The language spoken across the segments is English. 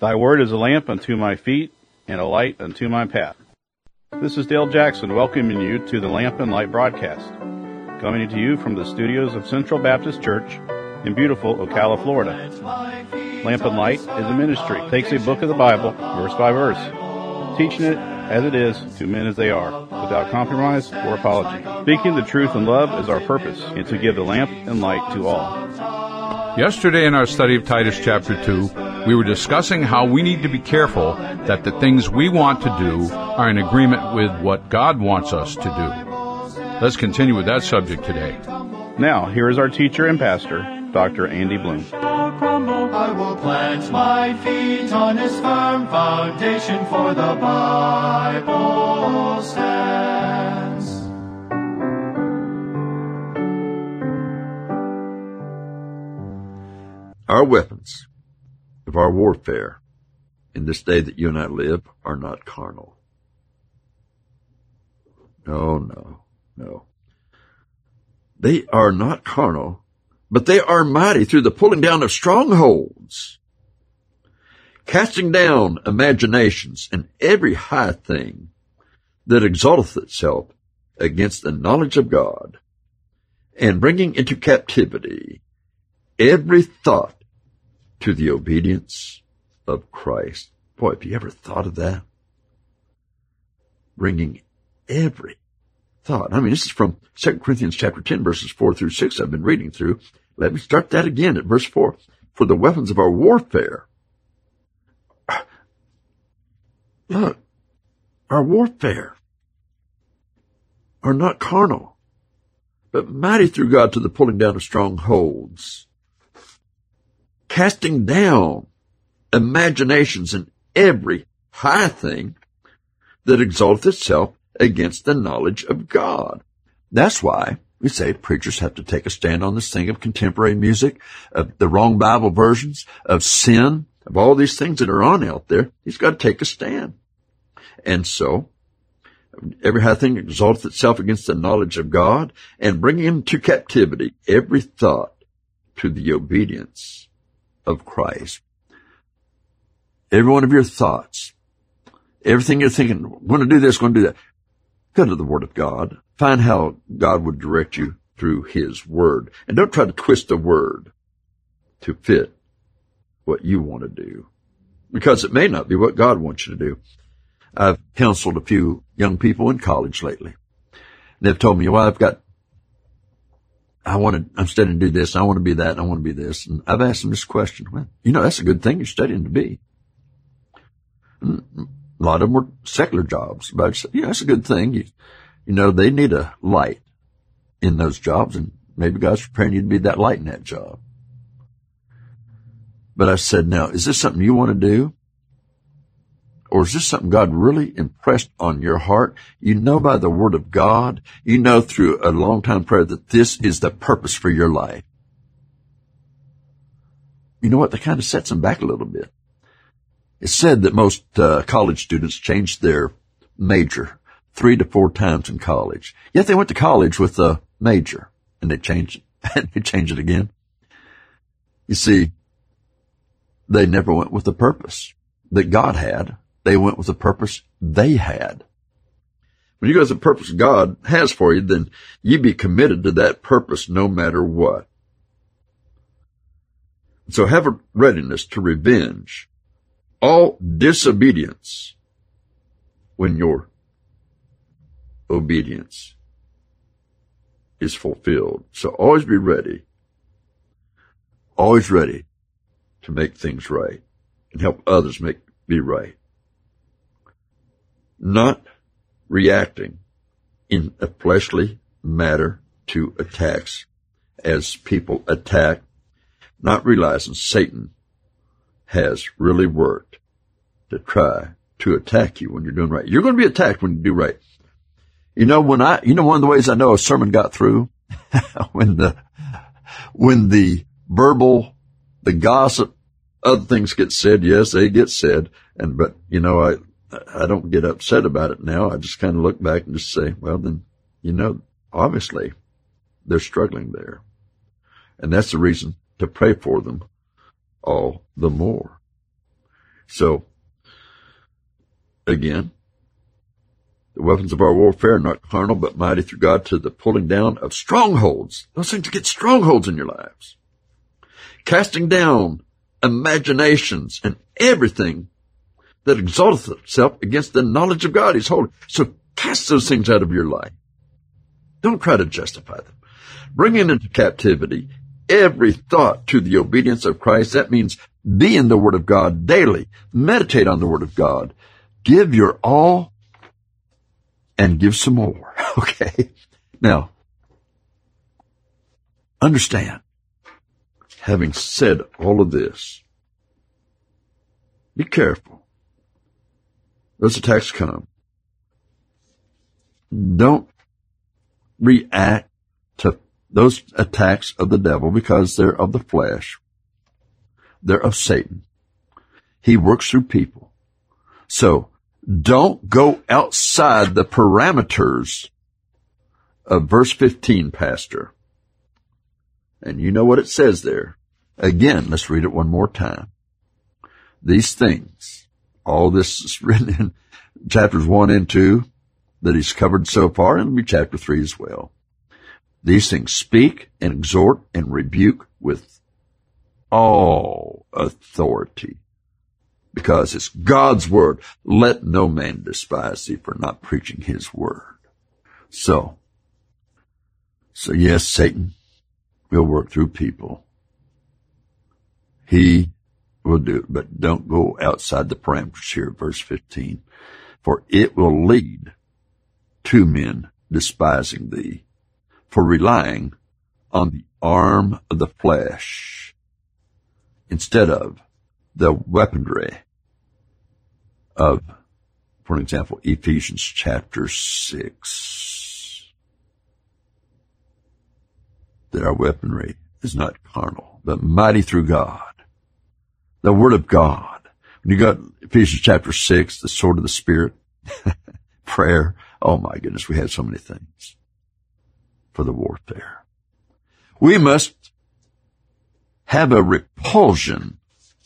Thy word is a lamp unto my feet and a light unto my path. This is Dale Jackson welcoming you to the Lamp and Light broadcast, coming to you from the studios of Central Baptist Church in beautiful Ocala, Florida. Lamp and Light is a ministry that takes a book of the Bible, verse by verse, teaching it as it is to men as they are, without compromise or apology. Speaking the truth in love is our purpose, and to give the lamp and light to all. Yesterday in our study of Titus chapter 2, we were discussing how we need to be careful that the things we want to do are in agreement with what God wants us to do. Let's continue with that subject today. Now, here is our teacher and pastor, Dr. Andy Bloom. I will plant my feet on his firm foundation, for the Bible stands. Our weapons of our warfare in this day that you and I live are not carnal. No. They are not carnal, but they are mighty through the pulling down of strongholds, casting down imaginations and every high thing that exalteth itself against the knowledge of God, and bringing into captivity every thought to the obedience of Christ. Boy, have you ever thought of that? Bringing every thought. I mean, this is from 2 Corinthians chapter 10, verses 4 through 6 I've been reading through. Let me start that again at verse 4. For the weapons of our warfare. Look, our warfare are not carnal, but mighty through God to the pulling down of strongholds, casting down imaginations and every high thing that exalteth itself against the knowledge of God. That's why we say preachers have to take a stand on this thing of contemporary music, of the wrong Bible versions, of sin, of all these things that are on out there. He's got to take a stand. And so, every high thing exalteth itself against the knowledge of God, and bringing into captivity every thought to the obedience of Christ. Every one of your thoughts, everything you're thinking, I'm going to do this, going to do that, go to the Word of God. Find how God would direct you through His Word. And don't try to twist the Word to fit what you want to do, because it may not be what God wants you to do. I've counseled a few young people in college lately. They've told me, well, I'm studying to do this, I want to be that, and I want to be this. And I've asked them this question. Well, that's a good thing you're studying to be. And a lot of them were secular jobs, but I said, that's a good thing. They need a light in those jobs, and maybe God's preparing you to be that light in that job. But I said, now, is this something you want to do? Or is this something God really impressed on your heart? You know by the Word of God, you know through a long time prayer that this is the purpose for your life. You know what? That kind of sets them back a little bit. It's said that most college students change their major 3 to 4 times in college. Yet they went to college with a major, and they changed it, and they change it again. You see, they never went with the purpose that God had. They went with the purpose they had. When you go with the purpose God has for you, then you be committed to that purpose no matter what. So have a readiness to revenge all disobedience when your obedience is fulfilled. So always be ready. Always ready to make things right and help others be right. Not reacting in a fleshly matter to attacks as people attack, not realizing Satan has really worked to try to attack you when you're doing right. You're going to be attacked when you do right. One of the ways I know a sermon got through when the verbal, the gossip, other things get said. Yes, they get said. But I don't get upset about it now. I just kind of look back and just say, well, then, obviously they're struggling there. And that's the reason to pray for them all the more. So, again, the weapons of our warfare are not carnal, but mighty through God to the pulling down of strongholds. Those things get strongholds in your lives. Casting down imaginations and everything that exalteth itself against the knowledge of God. He's holy. So cast those things out of your life. Don't try to justify them. Bringing into captivity every thought to the obedience of Christ. That means be in the Word of God daily. Meditate on the Word of God. Give your all and give some more. Okay? Now, understand, having said all of this, be careful. Those attacks come. Don't react to those attacks of the devil because they're of the flesh. They're of Satan. He works through people. So don't go outside the parameters of verse 15, Pastor. And you know what it says there. Again, let's read it one more time. These things, all this is written in chapters 1 and 2 that he's covered so far, and it'll be chapter 3 as well. These things speak and exhort and rebuke with all authority, because it's God's word. Let no man despise thee for not preaching his word. So yes, Satan will work through people. He will do it, but don't go outside the parameters here, verse 15. For it will lead to men despising thee, for relying on the arm of the flesh instead of the weaponry of, for example, Ephesians chapter 6. That our weaponry is not carnal, but mighty through God. The Word of God. When you got Ephesians chapter 6, the sword of the Spirit, prayer. Oh my goodness, we have so many things for the warfare. We must have a repulsion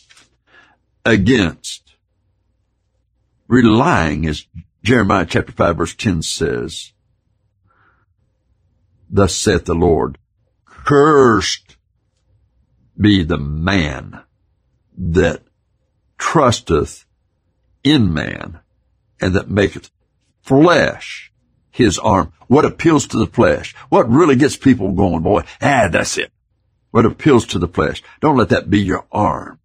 against relying, as Jeremiah chapter 5 verse 10 says, thus saith the Lord, cursed be the man that trusteth in man and that maketh flesh his arm. What appeals to the flesh? What really gets people going, boy? That's it. What appeals to the flesh? Don't let that be your arm.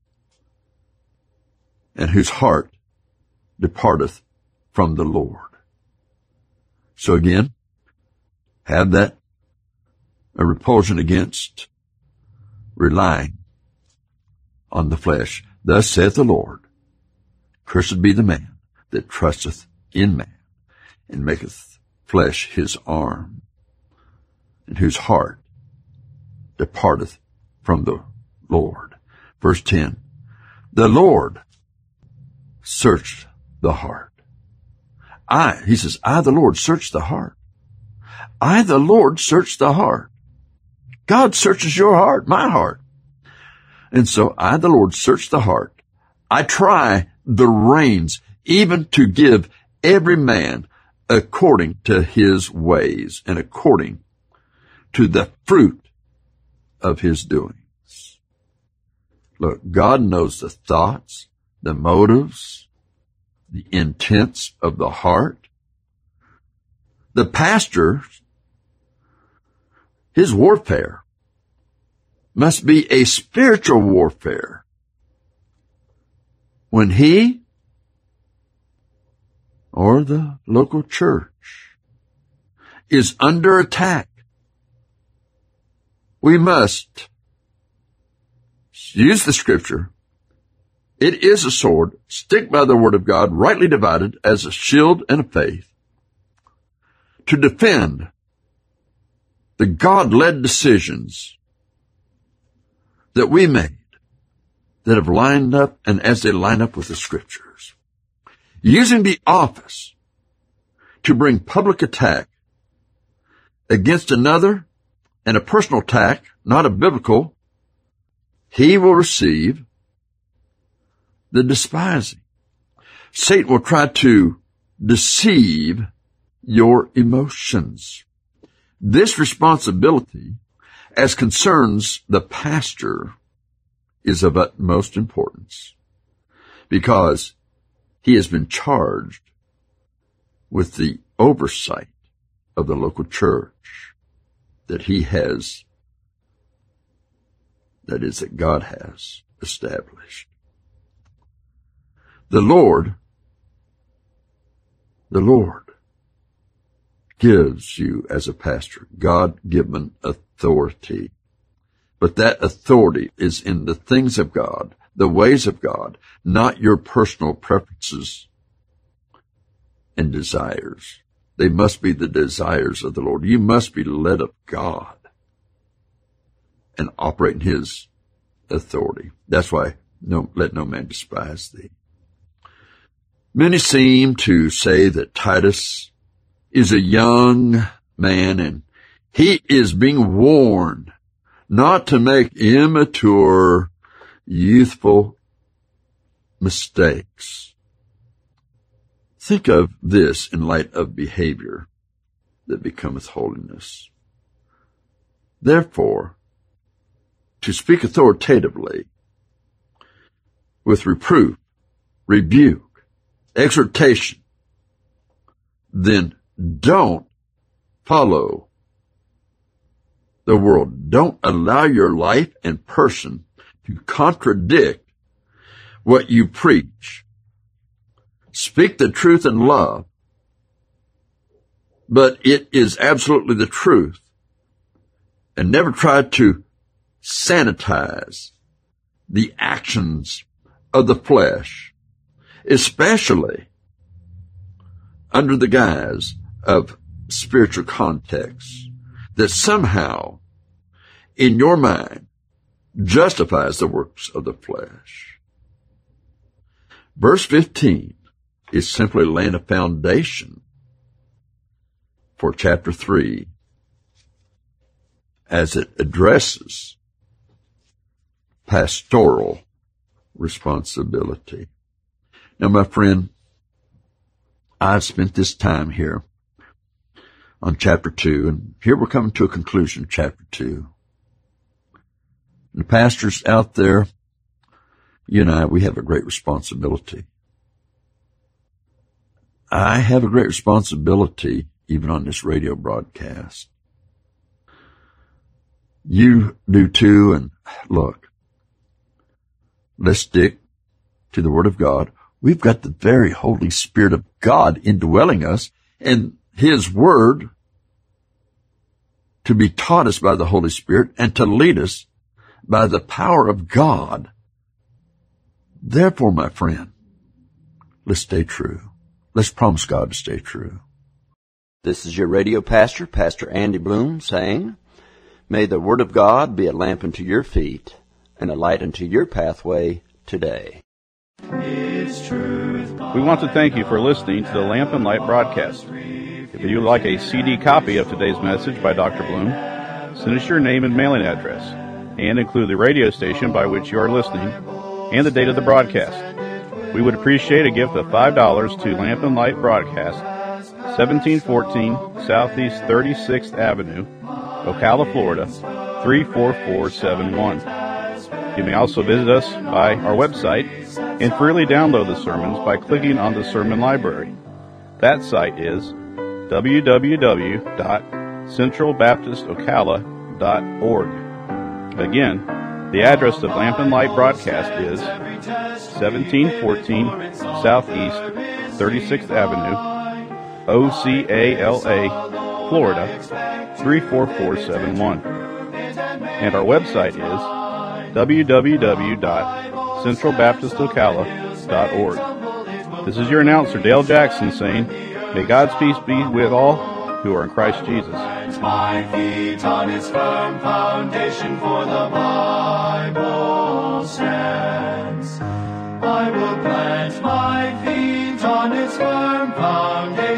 And whose heart departeth from the Lord. So again, have that a repulsion against relying on the flesh. Thus saith the Lord, cursed be the man that trusteth in man and maketh flesh his arm, and whose heart departeth from the Lord. Verse 10, the Lord searched the heart. He says, I, the Lord, search the heart. I, the Lord, search the heart. God searches your heart, my heart. And so I, the Lord, search the heart. I try the reins, even to give every man according to his ways and according to the fruit of his doings. Look, God knows the thoughts, the motives, the intents of the heart. The pastor, his warfare must be a spiritual warfare. When he or the local church is under attack, we must use the scripture. It is a sword, stick by the word of God, rightly divided as a shield and a faith, to defend the God-led decisions that we made that have lined up and as they line up with the scriptures. Using the office to bring public attack against another and a personal attack, not a biblical, he will receive the despising. Satan will try to deceive your emotions. This responsibility, as concerns the pastor, is of utmost importance because he has been charged with the oversight of the local church that that God has established. The Lord gives you as a pastor God-given authority. But that authority is in the things of God, the ways of God, not your personal preferences and desires. They must be the desires of the Lord. You must be led of God and operate in His authority. That's why let no man despise thee. Many seem to say that Titus is a young man and he is being warned not to make immature, youthful mistakes. Think of this in light of behavior that becometh holiness. Therefore, to speak authoritatively with reproof, rebuke, exhortation, then don't follow the world. Don't allow your life and person to contradict what you preach. Speak the truth in love, but it is absolutely the truth. And never try to sanitize the actions of the flesh, especially under the guise of spiritual context that somehow in your mind justifies the works of the flesh. Verse 15 is simply laying a foundation for chapter 3 as it addresses pastoral responsibility. Now, my friend, I've spent this time here on chapter 2, and here we're coming to a conclusion of chapter 2. And the pastors out there, you and I, we have a great responsibility. I have a great responsibility even on this radio broadcast. You do too, and look, let's stick to the Word of God. We've got the very Holy Spirit of God indwelling us, and His Word to be taught us by the Holy Spirit and to lead us by the power of God. Therefore, my friend, let's stay true. Let's promise God to stay true. This is your radio pastor, Pastor Andy Bloom, saying, may the Word of God be a lamp unto your feet and a light unto your pathway today. We want to thank you for listening to the Lamp and Light broadcast. If you would like a CD copy of today's message by Dr. Bloom, send us your name and mailing address, and include the radio station by which you are listening and the date of the broadcast. We would appreciate a gift of $5 to Lamp and Light Broadcast, 1714 Southeast 36th Avenue, Ocala, Florida, 34471. You may also visit us by our website and freely download the sermons by clicking on the sermon library. That site is www.centralbaptistocala.org. Again, the address of Lamp and Light Broadcast is 1714 Southeast 36th Avenue, Ocala, Florida, 34471. And our website is www.centralbaptistocala.org. This is your announcer, Dale Jackson, saying, may God's peace be with all who are in Christ Jesus. My feet on its firm foundation, for the Bible stands. I will plant my feet on its firm foundation.